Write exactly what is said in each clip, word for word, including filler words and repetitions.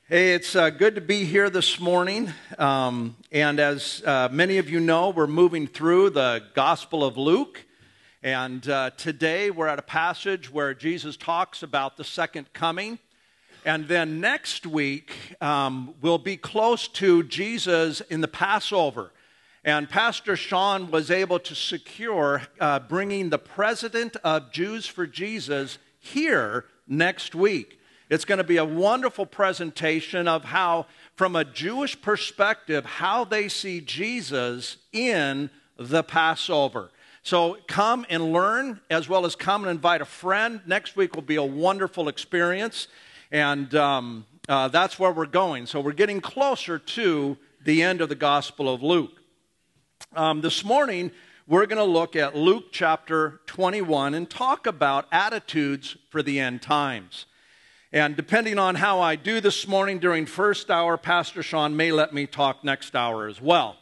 Hey, it's uh, good to be here this morning. Um, and as uh, many of you know, we're moving through the Gospel of Luke. And uh, today we're at a passage where Jesus talks about the second coming. And then next week, um, we'll be close to Jesus in the Passover. And Pastor Sean was able to secure uh, bringing the president of Jews for Jesus here next week. It's going to be a wonderful presentation of how, from a Jewish perspective, how they see Jesus in the Passover. So come and learn, as well as come and invite a friend. Next week will be a wonderful experience, and um, uh, that's where we're going. So we're getting closer to the end of the Gospel of Luke. Um, this morning, we're going to look at Luke chapter twenty-one and talk about attitudes for the end times. And depending on how I do this morning during first hour, Pastor Sean may let me talk next hour as well.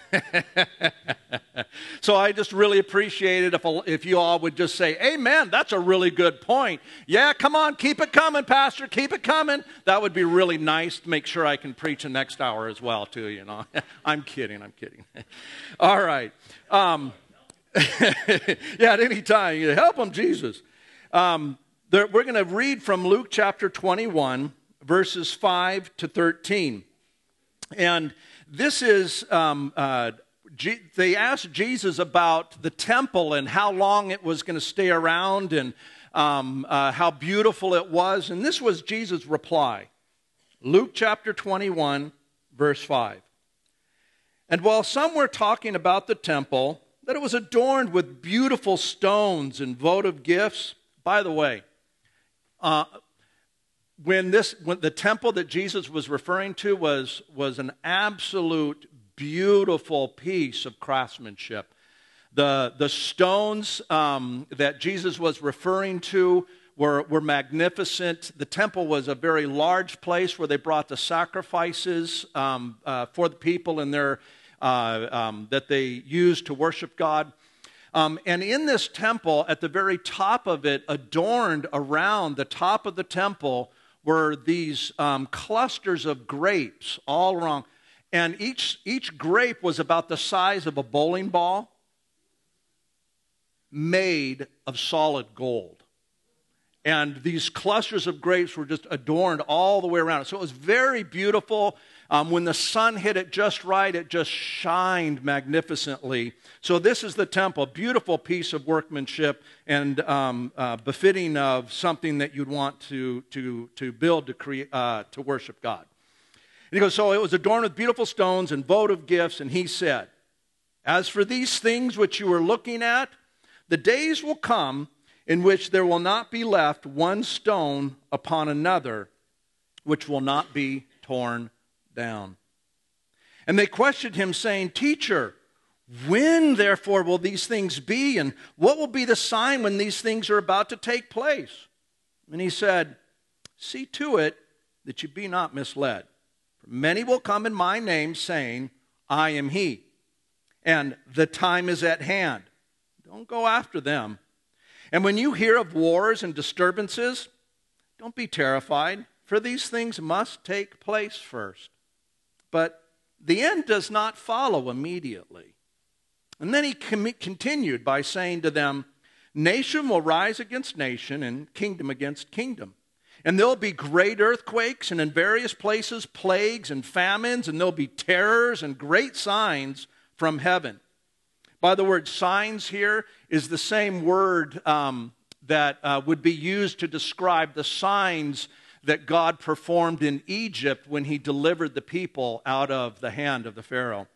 So I just really appreciate it if, if you all would just say, amen, that's a really good point. Yeah, come on, keep it coming, Pastor, keep it coming. That would be really nice to make sure I can preach the next hour as well, too, you know. I'm kidding, I'm kidding. All right. Um, yeah, at any time, you help them, Jesus. Um, There, we're going to read from Luke chapter twenty-one, verses five to thirteen. And this is, um, uh, G- they asked Jesus about the temple and how long it was going to stay around and um, uh, how beautiful it was. And this was Jesus' reply. Luke chapter twenty-one, verse five. And while some were talking about the temple, that it was adorned with beautiful stones and votive gifts. By the way, Uh, when this, when the temple that Jesus was referring to was, was an absolute beautiful piece of craftsmanship. The, the stones um, that Jesus was referring to were, were magnificent. The temple was a very large place where they brought the sacrifices um, uh, for the people in their, uh, um, that they used to worship God. Um, and in this temple, at the very top of it, adorned around the top of the temple, were these um, clusters of grapes all around. And each, each grape was about the size of a bowling ball, made of solid gold. And these clusters of grapes were just adorned all the way around. So it was very beautiful. Um, when the sun hit it just right, it just shined magnificently. So this is the temple, beautiful piece of workmanship and um, uh, befitting of something that you'd want to, to, to build to, create, uh, to worship God. And he goes, so it was adorned with beautiful stones and votive gifts, and he said, as for these things which you are looking at, the days will come in which there will not be left one stone upon another, which will not be torn down. And they questioned him, saying, Teacher, when therefore will these things be? And what will be the sign when these things are about to take place? And he said, see to it that you be not misled. For many will come in my name, saying, I am he. And the time is at hand. Don't go after them. And when you hear of wars and disturbances, don't be terrified, for these things must take place first. But the end does not follow immediately. And then he com- continued by saying to them, nation will rise against nation and kingdom against kingdom. And there'll be great earthquakes and in various places plagues and famines, and there'll be terrors and great signs from heaven. By the word signs here is the same word um, that uh, would be used to describe the signs that God performed in Egypt when he delivered the people out of the hand of the Pharaoh.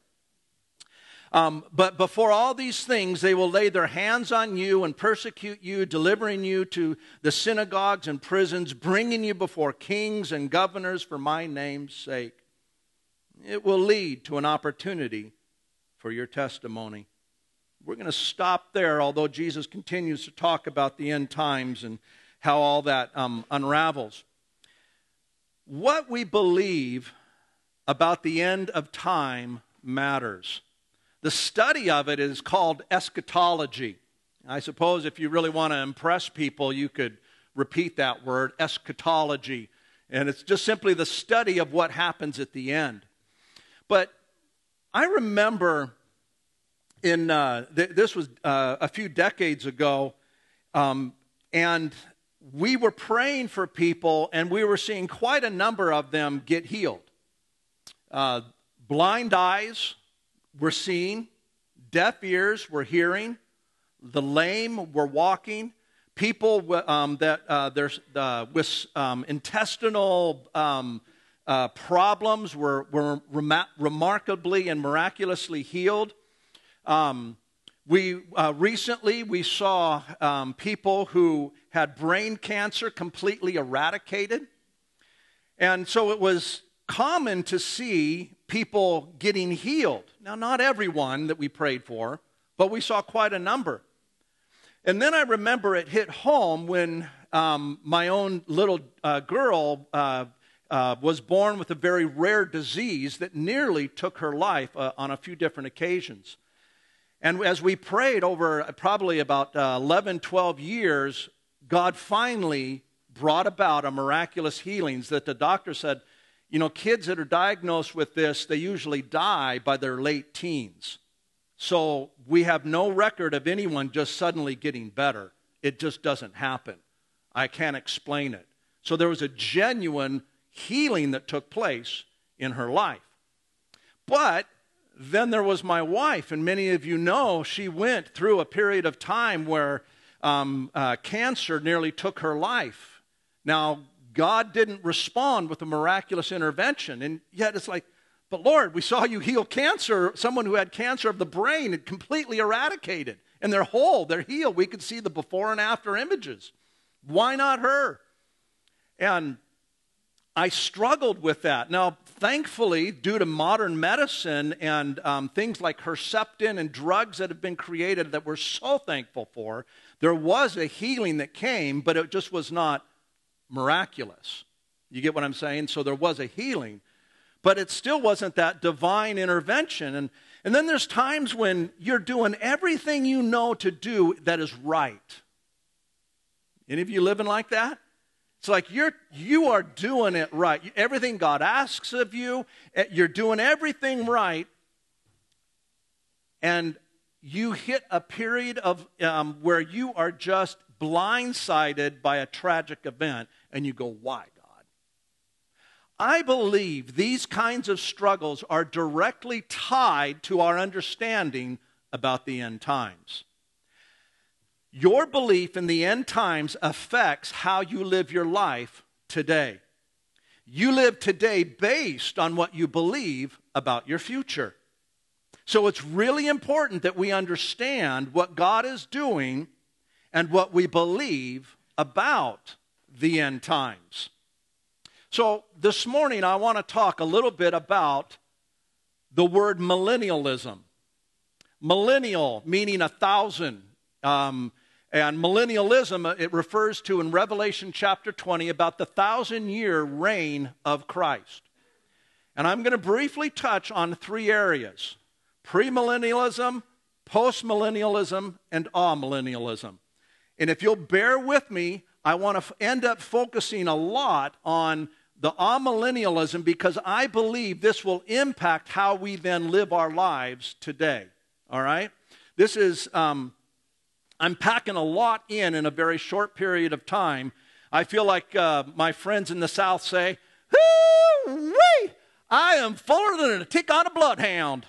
Um, but before all these things, they will lay their hands on you and persecute you, delivering you to the synagogues and prisons, bringing you before kings and governors for my name's sake. It will lead to an opportunity for your testimony. We're going to stop there, although Jesus continues to talk about the end times and how all that um, unravels. What we believe about the end of time matters. The study of it is called eschatology. I suppose if you really want to impress people, you could repeat that word, eschatology. And it's just simply the study of what happens at the end. But I remember in, uh, th- this was uh, a few decades ago, um, and we were praying for people, and we were seeing quite a number of them get healed. Uh, blind eyes were seeing, deaf ears were hearing, the lame were walking, people um, that uh, there's uh, with um, intestinal um, uh, problems were, were rem- remarkably and miraculously healed. Um, we uh, recently we saw um, people who had brain cancer completely eradicated, and so it was common to see people getting healed. Now, not everyone that we prayed for, but we saw quite a number. And then I remember it hit home when um, my own little uh, girl uh, uh, was born with a very rare disease that nearly took her life uh, on a few different occasions. And as we prayed over probably about uh, eleven, twelve years, God finally brought about a miraculous healings that the doctor said, you know, kids that are diagnosed with this, they usually die by their late teens. So we have no record of anyone just suddenly getting better. It just doesn't happen. I can't explain it. So there was a genuine healing that took place in her life. But then there was my wife, and many of you know she went through a period of time where um, uh, cancer nearly took her life. Now, God didn't respond with a miraculous intervention, and yet it's like, but Lord, we saw you heal cancer, someone who had cancer of the brain, and completely eradicated, and they're whole, they're healed. We could see the before and after images. Why not her? And I struggled with that. Now, thankfully, due to modern medicine and um, things like Herceptin and drugs that have been created that we're so thankful for, there was a healing that came, but it just was not miraculous. You get what I'm saying? So there was a healing, but it still wasn't that divine intervention. And, and then there's times when you're doing everything you know to do that is right. Any of you living like that? It's like you're, you are doing it right. Everything God asks of you, you're doing everything right, and you hit a period of um, where you are just blindsided by a tragic event, and you go, why, God? I believe these kinds of struggles are directly tied to our understanding about the end times. Your belief in the end times affects how you live your life today. You live today based on what you believe about your future. So it's really important that we understand what God is doing and what we believe about the end times. So this morning I want to talk a little bit about the word millennialism. Millennial meaning a thousand. Um, and millennialism, it refers to in Revelation chapter twenty about the thousand-year reign of Christ. And I'm going to briefly touch on three areas: premillennialism, postmillennialism, and amillennialism. And if you'll bear with me, I want to end up focusing a lot on the amillennialism because I believe this will impact how we then live our lives today. All right? This is, um, I'm packing a lot in in a very short period of time. I feel like uh, my friends in the South say, "Hoo-wee! I am fuller than a tick on a bloodhound."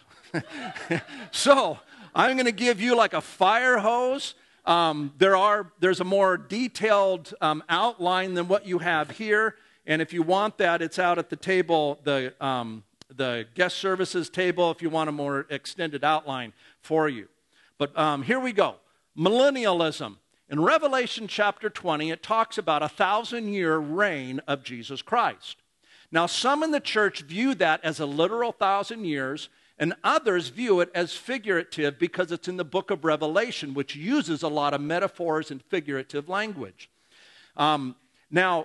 So I'm going to give you like a fire hose. Um, there are, there's a more detailed um, outline than what you have here. And if you want that, it's out at the table, the, um, the guest services table, if you want a more extended outline for you. But um, here we go. Millennialism. In Revelation chapter twenty, it talks about a thousand-year reign of Jesus Christ. Now, some in the church view that as a literal thousand years, and others view it as figurative because it's in the book of Revelation, which uses a lot of metaphors and figurative language. Um, now,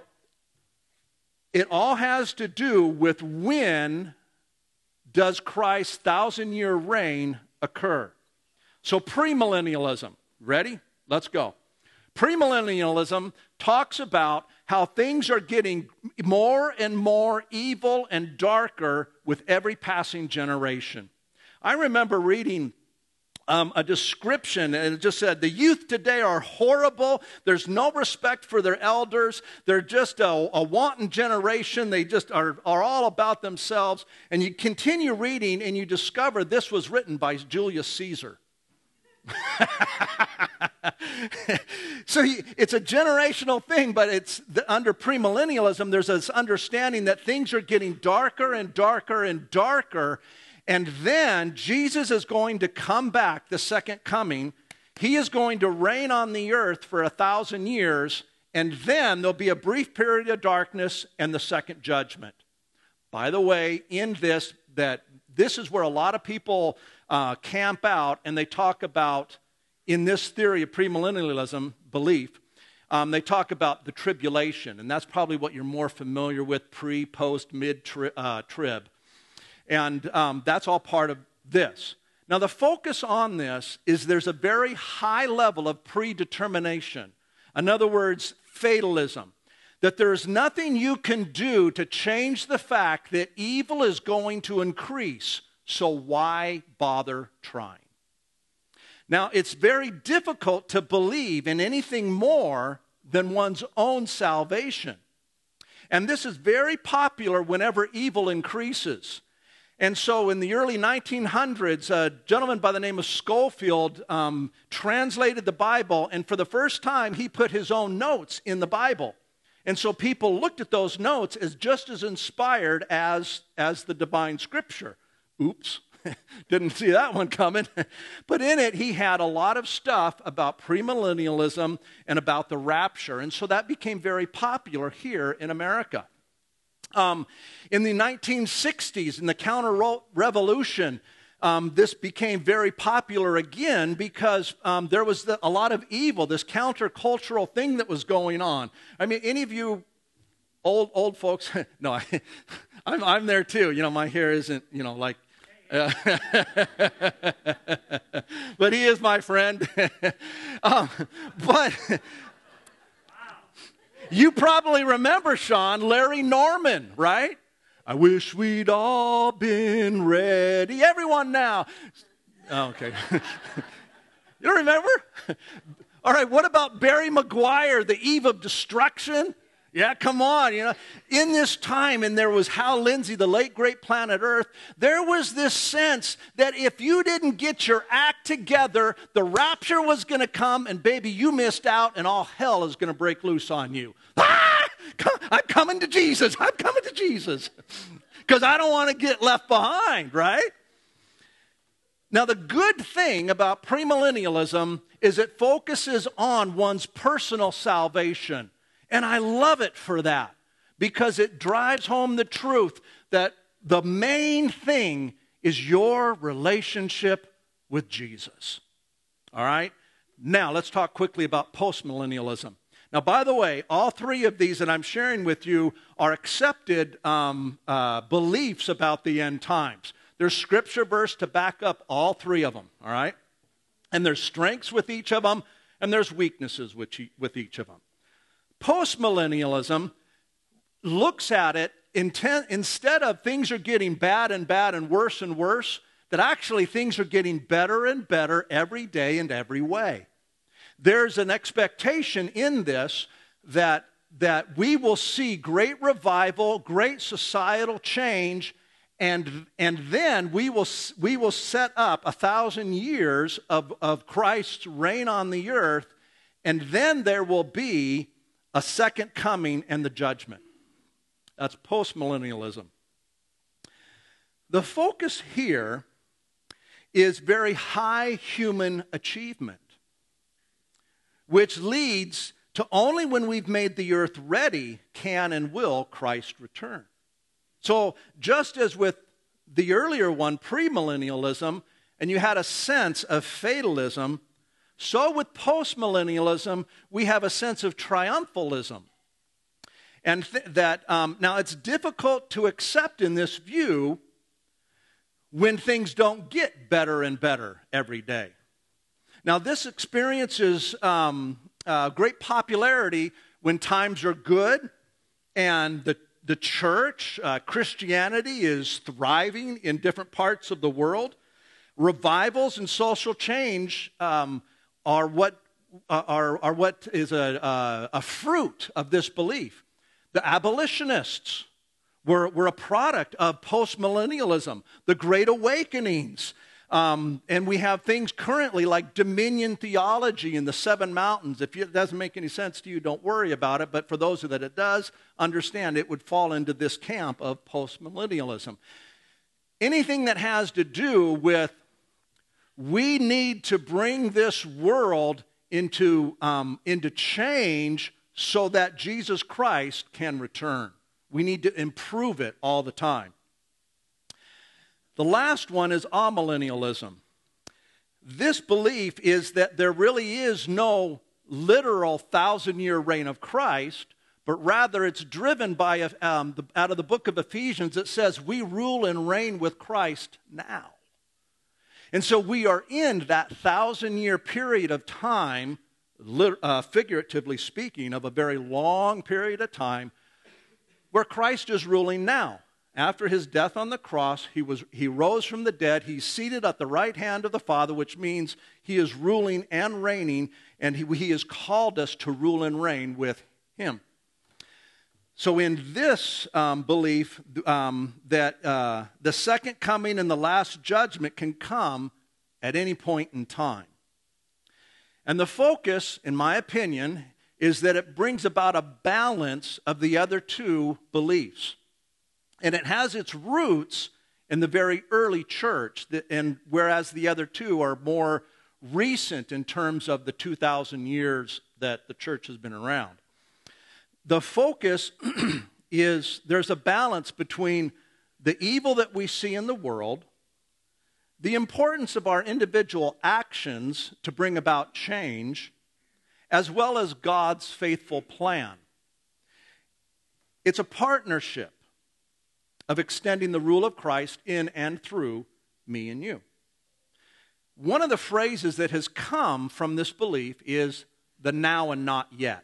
it all has to do with when does Christ's thousand-year reign occur. So premillennialism. Ready? Let's go. Premillennialism talks about how things are getting more and more evil and darker with every passing generation. I remember reading um, a description, and it just said, the youth today are horrible. There's no respect for their elders. They're just a, a wanton generation. They just are, are all about themselves. And you continue reading, and you discover this was written by Julius Caesar. So it's a generational thing, but it's the, under premillennialism, there's this understanding that things are getting darker and darker and darker, and then Jesus is going to come back, the second coming. He is going to reign on the earth for a thousand years, and then there'll be a brief period of darkness and the second judgment. By the way, in this, that this is where a lot of people uh, camp out, and they talk about, in this theory of premillennialism belief, um, they talk about the tribulation, and that's probably what you're more familiar with, pre, post, mid tri- uh, trib. And um, that's all part of this. Now, the focus on this is there's a very high level of predetermination. In other words, fatalism. That there's nothing you can do to change the fact that evil is going to increase, so why bother trying? Now, it's very difficult to believe in anything more than one's own salvation. And this is very popular whenever evil increases. And so in the early nineteen hundreds, a gentleman by the name of Schofield um, translated the Bible, and for the first time, he put his own notes in the Bible. And so people looked at those notes as just as inspired as, as the divine scripture. Oops, didn't see that one coming. But in it, he had a lot of stuff about premillennialism and about the rapture. And so that became very popular here in America. Um, in the nineteen sixties, in the counter-revolution, um, this became very popular again because um, there was the, a lot of evil, this countercultural thing that was going on. I mean, any of you old old folks, no, I, I'm, I'm there too. You know, my hair isn't, you know, like, uh, but he is my friend. um, but... You probably remember, Sean, Larry Norman, right? I wish we'd all been ready. Everyone now. Oh, okay. You don't remember? All right, what about Barry Maguire, The Eve of Destruction? Yeah, come on, you know. In this time, and there was Hal Lindsey, the late great Planet Earth, there was this sense that if you didn't get your act together, the rapture was going to come, and baby, you missed out, and all hell is going to break loose on you. Ah! I'm coming to Jesus. I'm coming to Jesus. Because I don't want to get left behind, right? Now, the good thing about premillennialism is it focuses on one's personal salvation. And I love it for that because it drives home the truth that the main thing is your relationship with Jesus. All right? Now, let's talk quickly about postmillennialism. Now, by the way, all three of these that I'm sharing with you are accepted um, uh, beliefs about the end times. There's scripture verse to back up all three of them, all right? And there's strengths with each of them, and there's weaknesses with each of them. Postmillennialism looks at it intent, instead of things are getting bad and bad and worse and worse, that actually things are getting better and better every day and every way. There's an expectation in this that, that we will see great revival, great societal change, and, and then we will, we will set up a thousand years of, of Christ's reign on the earth, and then there will be a second coming and the judgment. That's postmillennialism. The focus here is very high human achievement, which leads to only when we've made the earth ready can and will Christ return. So just as with the earlier one, premillennialism, and you had a sense of fatalism, so with postmillennialism, we have a sense of triumphalism. And th- that, um, now it's difficult to accept in this view when things don't get better and better every day. Now this experience is um, uh, great popularity when times are good and the, the church, uh, Christianity is thriving in different parts of the world. Revivals and social change um, are what uh, are, are what is a, a, a fruit of this belief. The abolitionists were, were a product of postmillennialism, the Great Awakenings. Um, and we have things currently like dominion theology in the seven mountains. If it doesn't make any sense to you, don't worry about it. But for those that it does, understand it would fall into this camp of postmillennialism. Anything that has to do with we need to bring this world into, um, into change so that Jesus Christ can return. We need to improve it all the time. The last one is amillennialism. This belief is that there really is no literal thousand-year reign of Christ, but rather it's driven by, um, the, out of the book of Ephesians, it says we rule and reign with Christ now. And so we are in that thousand-year period of time, uh, figuratively speaking, of a very long period of time, where Christ is ruling now. After his death on the cross, he, was, he rose from the dead. He's seated at the right hand of the Father, which means he is ruling and reigning, and he, he has called us to rule and reign with him. So in this um, belief um, that uh, the second coming and the last judgment can come at any point in time. And the focus, in my opinion, is that it brings about a balance of the other two beliefs. And it has its roots in the very early church, and whereas the other two are more recent in terms of the two thousand years that the church has been around. The focus is there's a balance between the evil that we see in the world, the importance of our individual actions to bring about change, as well as God's faithful plan. It's a partnership of extending the rule of Christ in and through me and you. One of the phrases that has come from this belief is the now and not yet.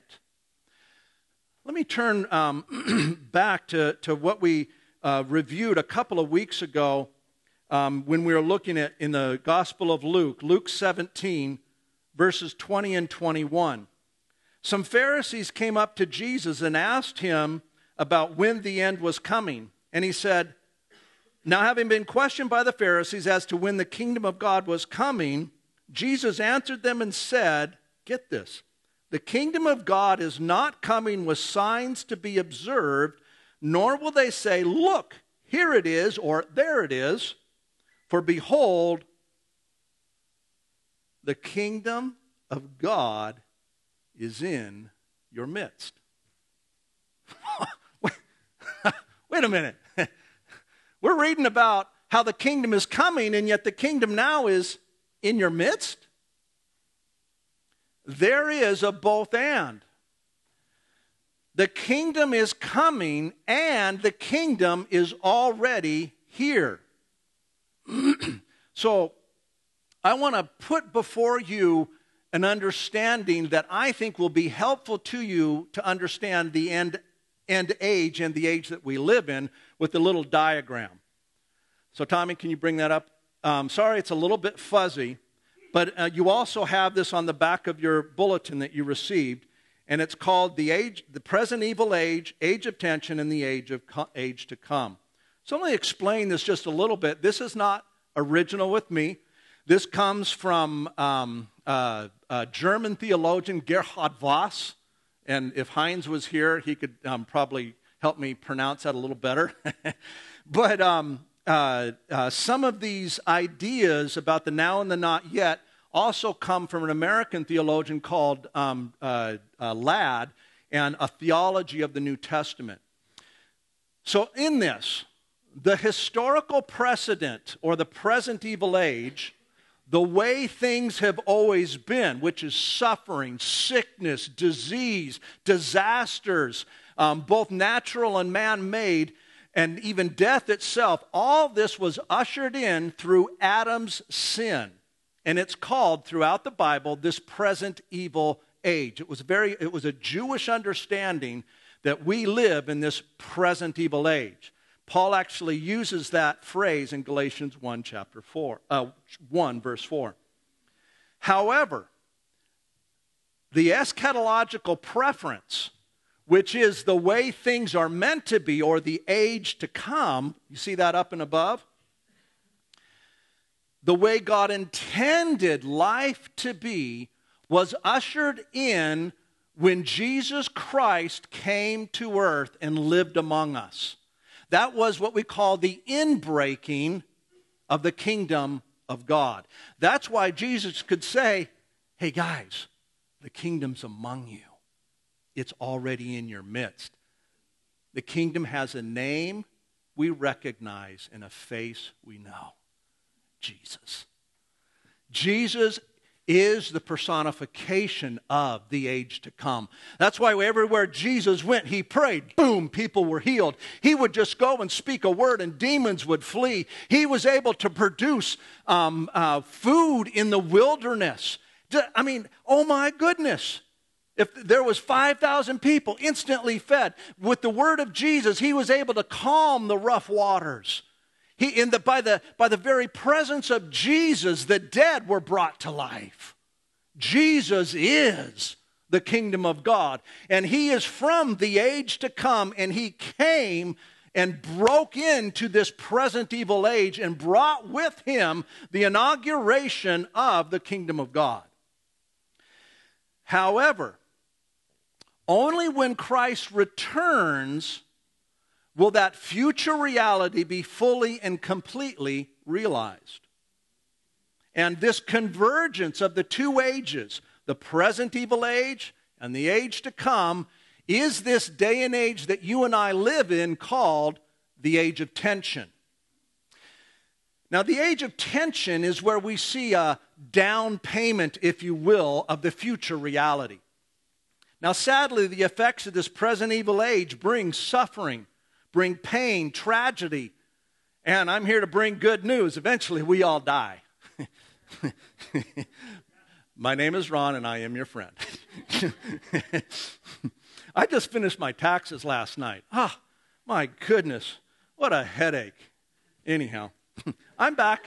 Let me turn um, back to, to what we uh, reviewed a couple of weeks ago um, when we were looking at in the Gospel of Luke, Luke seventeen, verses twenty and twenty-one. Some Pharisees came up to Jesus and asked him about when the end was coming. And he said, now having been questioned by the Pharisees as to when the kingdom of God was coming, Jesus answered them and said, get this, the kingdom of God is not coming with signs to be observed, nor will they say, look, here it is, or there it is. For behold, the kingdom of God is in your midst. Wait a minute. We're reading about how the kingdom is coming, and yet the kingdom now is in your midst? There is a both and. The kingdom is coming, and the kingdom is already here. So, I want to put before you an understanding that I think will be helpful to you to understand the end, end age and the age that we live in with a little diagram. So, Tommy, can you bring that up? Um, sorry, it's a little bit fuzzy. But uh, you also have this on the back of your bulletin that you received, and it's called the age, the present evil age, age of tension, and the age of co- age to come. So let me explain this just a little bit. This is not original with me. This comes from um, uh, uh, German theologian Gerhard Voss, and if Heinz was here, he could um, probably help me pronounce that a little better. But um, Uh, uh, some of these ideas about the now and the not yet also come from an American theologian called um, uh, uh, Ladd and a theology of the New Testament. So in this, the historical precedent or the present evil age, the way things have always been, which is suffering, sickness, disease, disasters, um, both natural and man-made, and even death itself, all this was ushered in through Adam's sin. And it's called, throughout the Bible, this present evil age. It was very, it was a Jewish understanding that we live in this present evil age. Paul actually uses that phrase in Galatians one, chapter four, uh, one, verse four. However, the eschatological preference, which is the way things are meant to be, or the age to come, you see that up and above? The way God intended life to be was ushered in when Jesus Christ came to earth and lived among us. That was what we call the inbreaking of the kingdom of God. That's why Jesus could say, hey guys, the kingdom's among you. It's already in your midst. The kingdom has a name we recognize and a face we know. Jesus. Jesus is the personification of the age to come. That's why everywhere Jesus went, he prayed. Boom, people were healed. He would just go and speak a word and demons would flee. He was able to produce um, uh, food in the wilderness. I mean, oh my goodness. If there was five thousand people instantly fed, with the word of Jesus, he was able to calm the rough waters. He, in the, by, the, by the very presence of Jesus, the dead were brought to life. Jesus is the kingdom of God. And he is from the age to come. And he came and broke into this present evil age and brought with him the inauguration of the kingdom of God. However, only when Christ returns will that future reality be fully and completely realized. And this convergence of the two ages, the present evil age and the age to come, is this day and age that you and I live in called the age of tension. Now, the age of tension is where we see a down payment, if you will, of the future reality. Now, sadly, the effects of this present evil age bring suffering, bring pain, tragedy, and I'm here to bring good news. Eventually, we all die. My name is Ron, and I am your friend. I just finished my taxes last night. Ah, my goodness, what a headache. Anyhow, I'm back.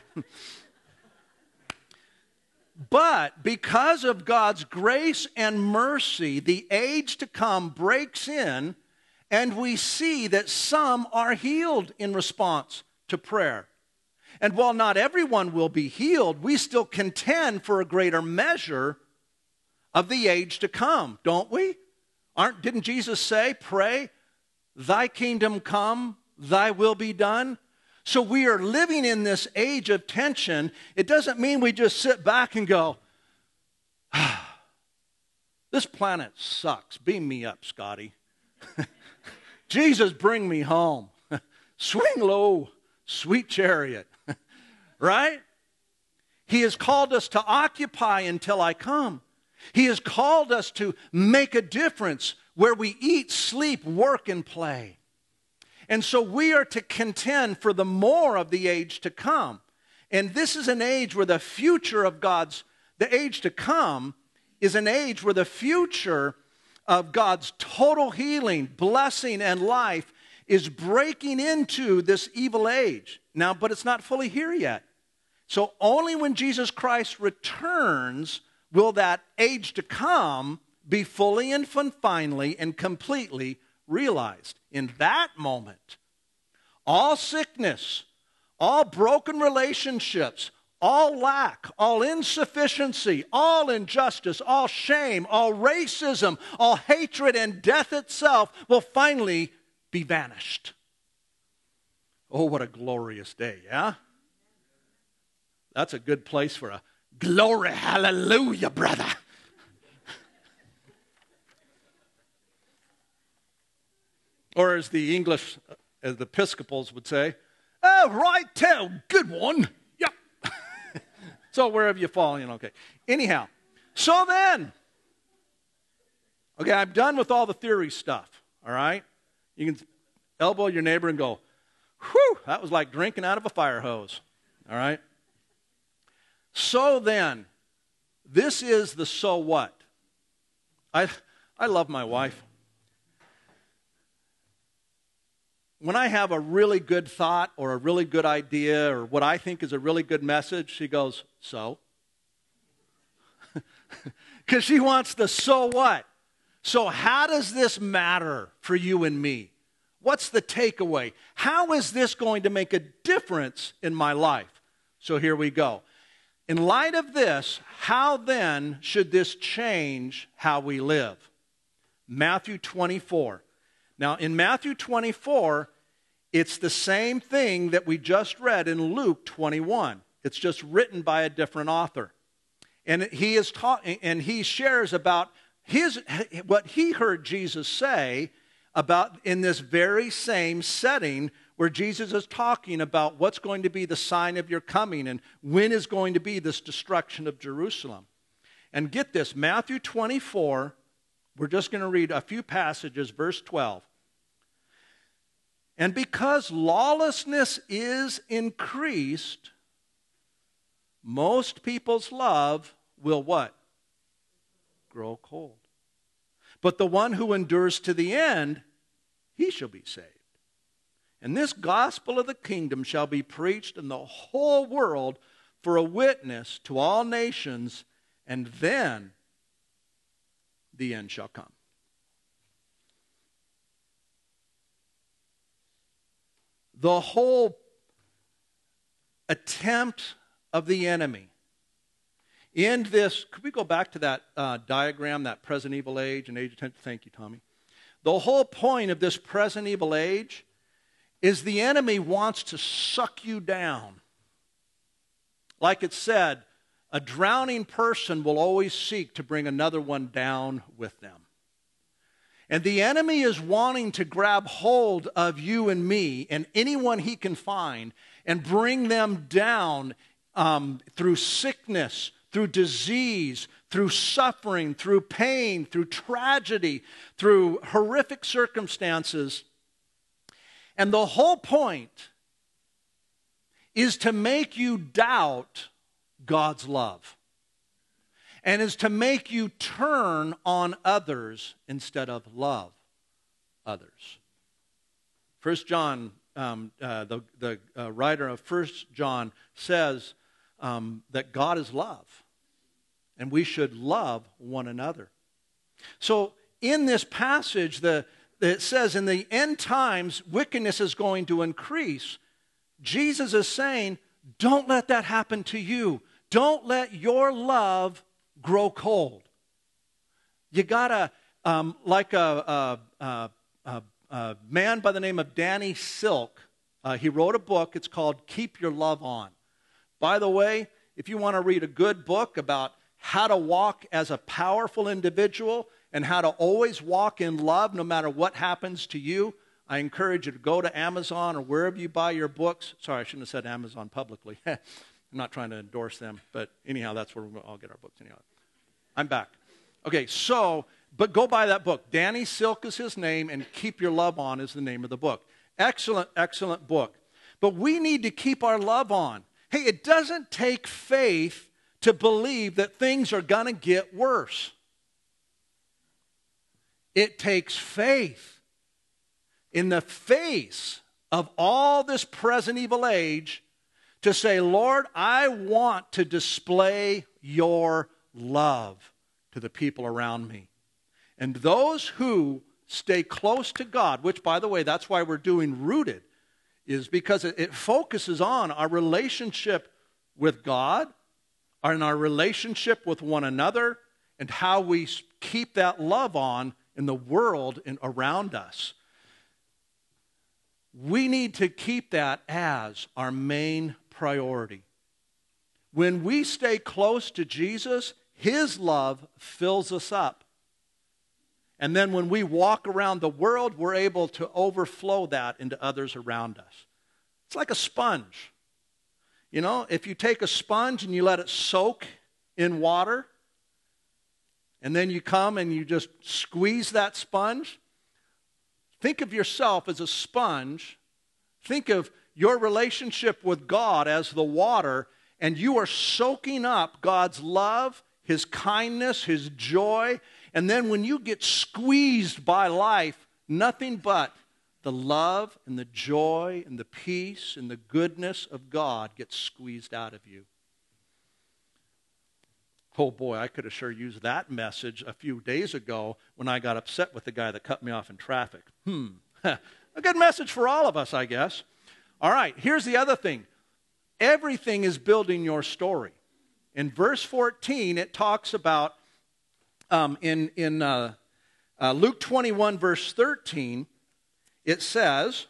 But because of God's grace and mercy, the age to come breaks in, and we see that some are healed in response to prayer. And while not everyone will be healed, we still contend for a greater measure of the age to come, don't we? Aren't, didn't Jesus say, pray, thy kingdom come, thy will be done? So we are living in this age of tension. It doesn't mean we just sit back and go, ah, this planet sucks. Beam me up, Scotty. Jesus, bring me home. Swing low, sweet chariot. Right? He has called us to occupy until I come. He has called us to make a difference where we eat, sleep, work, and play. And so we are to contend for the more of the age to come. And this is an age where the future of God's, the age to come is an age where the future of God's total healing, blessing, and life is breaking into this evil age. Now, but it's not fully here yet. So only when Jesus Christ returns will that age to come be fully and finally and completely realized. In that moment, all sickness, all broken relationships, all lack, all insufficiency, all injustice, all shame, all racism, all hatred, and death itself will finally be vanished. Oh, what a glorious day, yeah? That's a good place for a glory, hallelujah, brother. Or as the English, as the Episcopals would say, oh, right tail, good one. Yep. So wherever you fall, you know, okay. Anyhow, so then, okay, I'm done with all the theory stuff, all right? You can elbow your neighbor and go, whew, that was like drinking out of a fire hose, all right? So then, this is the so what. I, I love my wife. When I have a really good thought or a really good idea or what I think is a really good message, she goes, so? Because she wants the so what? So how does this matter for you and me? What's the takeaway? How is this going to make a difference in my life? So here we go. In light of this, how then should this change how we live? Matthew twenty-four. Now, in Matthew twenty-four, it's the same thing that we just read in Luke twenty-one. It's just written by a different author. And he is talking, and he shares about his what he heard Jesus say about in this very same setting where Jesus is talking about what's going to be the sign of your coming and when is going to be this destruction of Jerusalem. And get this, Matthew twenty-four, we're just going to read a few passages, verse twelve. And because lawlessness is increased, most people's love will what? Grow cold. But the one who endures to the end, he shall be saved. And this gospel of the kingdom shall be preached in the whole world for a witness to all nations, and then the end shall come. The whole attempt of the enemy in this, could we go back to that uh, diagram, that present evil age and age of ten? Thank you, Tommy. The whole point of this present evil age is the enemy wants to suck you down. Like it said, a drowning person will always seek to bring another one down with them. And the enemy is wanting to grab hold of you and me and anyone he can find and bring them down um, through sickness, through disease, through suffering, through pain, through tragedy, through horrific circumstances. And the whole point is to make you doubt God's love. And is to make you turn on others instead of love others. First John, um, uh, the, the uh, writer of First John says um, that God is love. And we should love one another. So in this passage, the, it says in the end times, wickedness is going to increase. Jesus is saying, don't let that happen to you. Don't let your love grow cold. You gotta, um, like a, a, a, a, a man by the name of Danny Silk, uh, he wrote a book. It's called Keep Your Love On. By the way, if you want to read a good book about how to walk as a powerful individual and how to always walk in love no matter what happens to you, I encourage you to go to Amazon or wherever you buy your books. Sorry, I shouldn't have said Amazon publicly. I'm not trying to endorse them, but anyhow, that's where we'll all get our books anyhow. I'm back. Okay, so, but go buy that book. Danny Silk is his name, and Keep Your Love On is the name of the book. Excellent, excellent book. But we need to keep our love on. Hey, it doesn't take faith to believe that things are going to get worse. It takes faith in the face of all this present evil age to say, Lord, I want to display your love to the people around me. And those who stay close to God, which, by the way, that's why we're doing Rooted, is because it, it focuses on our relationship with God, and our relationship with one another, and how we keep that love on in the world and around us. We need to keep that as our main priority. When we stay close to Jesus, His love fills us up. And then when we walk around the world, we're able to overflow that into others around us. It's like a sponge. You know, if you take a sponge and you let it soak in water, and then you come and you just squeeze that sponge, think of yourself as a sponge. Think of your relationship with God as the water, and you are soaking up God's love, His kindness, His joy, And then when you get squeezed by life, nothing but the love and the joy and the peace and the goodness of God gets squeezed out of you. Oh boy, I could have sure used that message a few days ago when I got upset with the guy that cut me off in traffic. Hmm, a good message for all of us, I guess. All right, here's the other thing. Everything is building your story. In verse fourteen, it talks about, um, in, in uh, uh, Luke twenty-one, verse thirteen, it says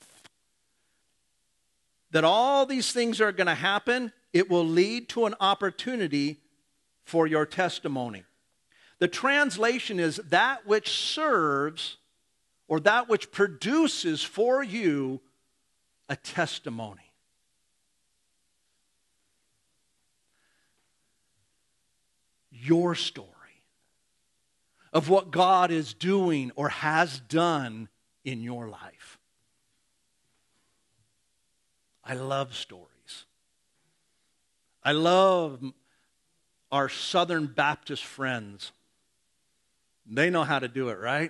that all these things are going to happen. It will lead to an opportunity for your testimony. The translation is that which serves or that which produces for you a testimony. Your story of what God is doing or has done in your life. I love stories. I love our Southern Baptist friends. They know how to do it, right?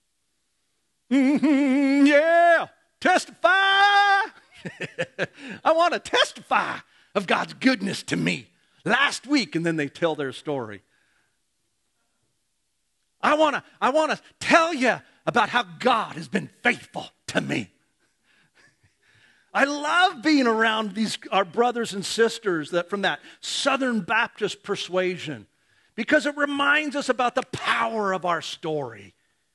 Mm-hmm, yeah, testify. I want to testify of God's goodness to me last week, and then they tell their story. I want to I want to tell you about how God has been faithful to me. I love being around these our brothers and sisters that from that Southern Baptist persuasion, because it reminds us about the power of our story.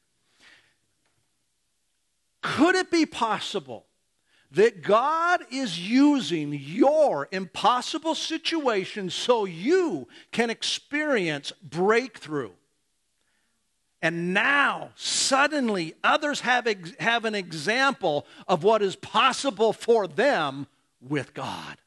Could it be possible that God is using your impossible situation so you can experience breakthrough? And now, suddenly, others have, ex- have an example of what is possible for them with God.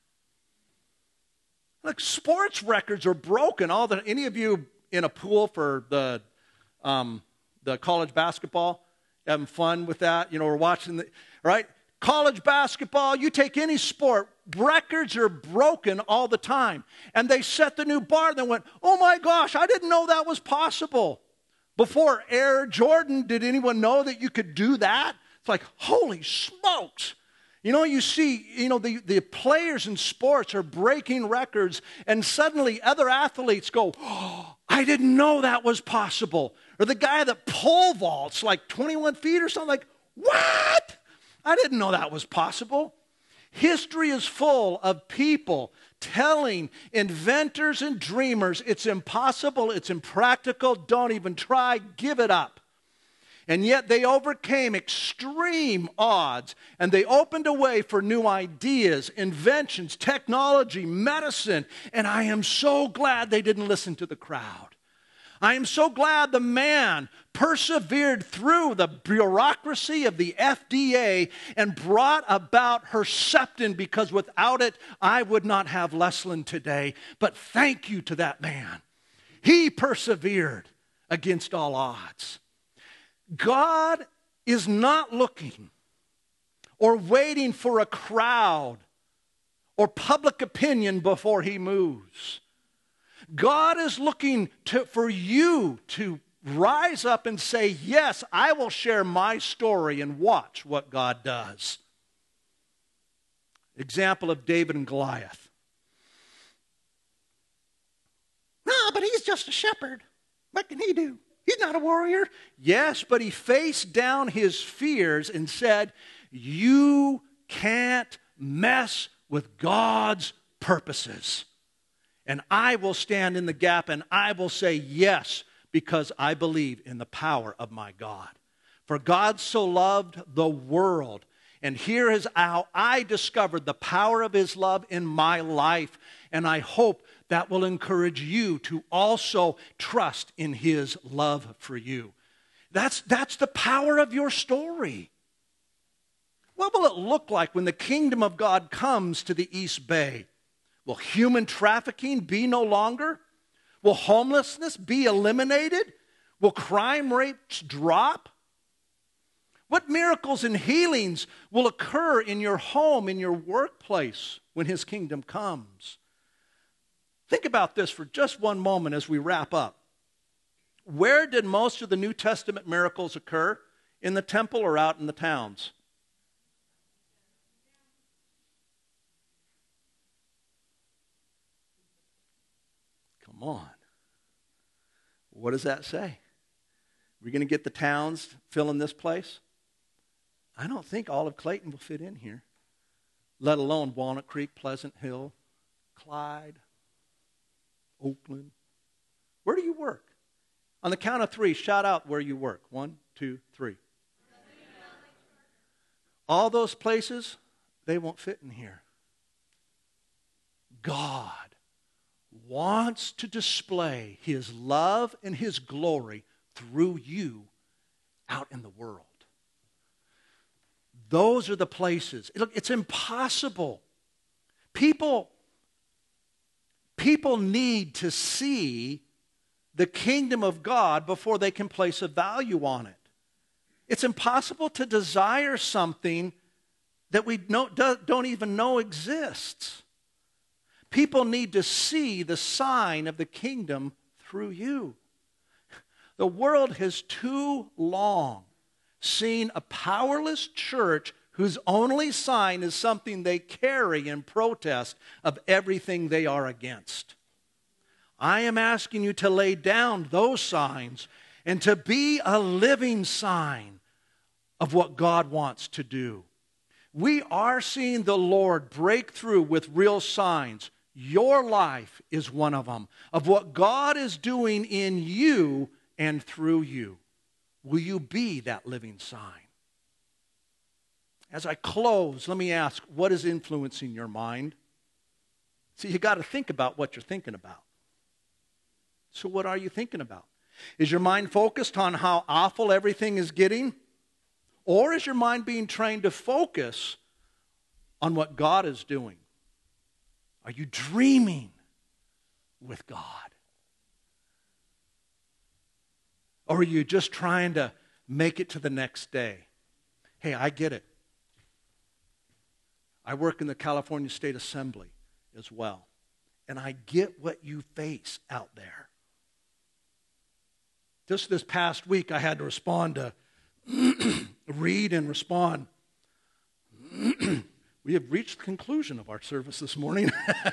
Like, sports records are broken. All the any of you in a pool for the um, the college basketball, having fun with that? You know, we're watching the right college basketball. You take any sport, records are broken all the time, and they set the new bar. They went, "Oh my gosh, I didn't know that was possible." Before Air Jordan, did anyone know that you could do that? It's like, holy smokes. You know, you see, you know, the, the players in sports are breaking records, and suddenly other athletes go, oh, I didn't know that was possible. Or the guy that pole vaults like twenty-one feet or something, like, what? I didn't know that was possible. History is full of people telling inventors and dreamers it's impossible, it's impractical, don't even try, give it up. And yet they overcame extreme odds, and they opened a way for new ideas, inventions, technology, medicine, and I am so glad they didn't listen to the crowd. I am so glad the man persevered through the bureaucracy of the F D A and brought about Herceptin, because without it, I would not have Leslin today. But thank you to that man. He persevered against all odds. God is not looking or waiting for a crowd or public opinion before he moves. God is looking to, for you to rise up and say, yes, I will share my story, and watch what God does. Example of David and Goliath. No, but he's just a shepherd. What can he do? He's not a warrior. Yes, but he faced down his fears and said, you can't mess with God's purposes. And I will stand in the gap, and I will say yes, because I believe in the power of my God. For God so loved the world. And here is how I discovered the power of his love in my life. And I hope that will encourage you to also trust in his love for you. That's, that's the power of your story. What will it look like when the kingdom of God comes to the East Bay? Will human trafficking be no longer? Will homelessness be eliminated? Will crime rates drop? What miracles and healings will occur in your home, in your workplace, when his kingdom comes? Think about this for just one moment as we wrap up. Where did most of the New Testament miracles occur? In the temple or out in the towns? Come on. What does that say? We're going to get the towns filling this place? I don't think all of Clayton will fit in here, let alone Walnut Creek, Pleasant Hill, Clyde, Oakland. Where do you work? On the count of three, shout out where you work. One, two, three. All those places, they won't fit in here. God wants to display His love and His glory through you out in the world. Those are the places. Look, it's impossible. People, people need to see the kingdom of God before they can place a value on it. It's impossible to desire something that we don't even know exists. People need to see the sign of the kingdom through you. The world has too long seen a powerless church whose only sign is something they carry in protest of everything they are against. I am asking you to lay down those signs and to be a living sign of what God wants to do. We are seeing the Lord break through with real signs. Your life is one of them, of what God is doing in you and through you. Will you be that living sign? As I close, let me ask, what is influencing your mind? See, you got to think about what you're thinking about. So what are you thinking about? Is your mind focused on how awful everything is getting? Or is your mind being trained to focus on what God is doing? Are you dreaming with God? Or are you just trying to make it to the next day? Hey, I get it. I work in the California State Assembly as well. And I get what you face out there. Just this past week, I had to respond to, read and respond. We have reached the conclusion of our service this morning.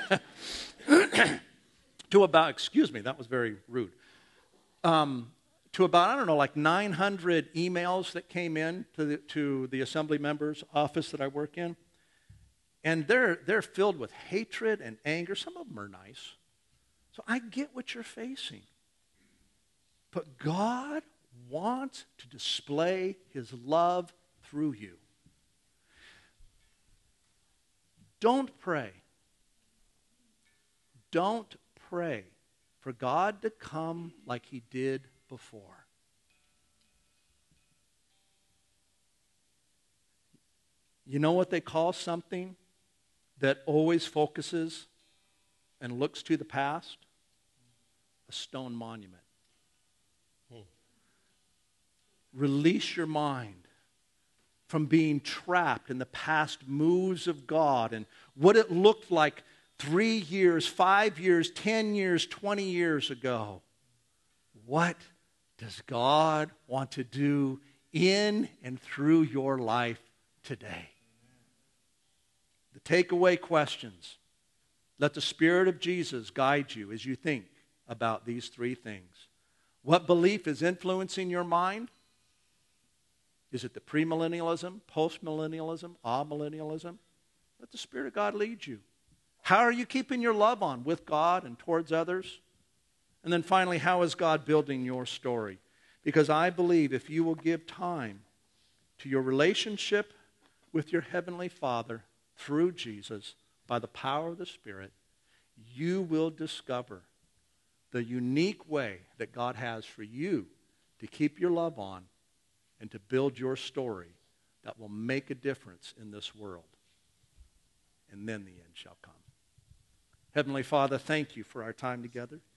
to about, excuse me, that was very rude. Um, to about, I don't know, like nine hundred emails that came in to the, to the assembly member's office that I work in. And they're, they're filled with hatred and anger. Some of them are nice. So I get what you're facing. But God wants to display His love through you. Don't pray. Don't pray for God to come like He did before. You know what they call something that always focuses and looks to the past? A stone monument. Hmm. Release your mind from being trapped in the past moves of God and what it looked like three years, five years, ten years, twenty years ago. What does God want to do in and through your life today? The takeaway questions. Let the Spirit of Jesus guide you as you think about these three things. What belief is influencing your mind? Is it the premillennialism, postmillennialism, amillennialism? Let the Spirit of God lead you. How are you keeping your love on with God and towards others? And then finally, how is God building your story? Because I believe if you will give time to your relationship with your Heavenly Father through Jesus, by the power of the Spirit, you will discover the unique way that God has for you to keep your love on and to build your story that will make a difference in this world. And then the end shall come. Heavenly Father, thank you for our time together.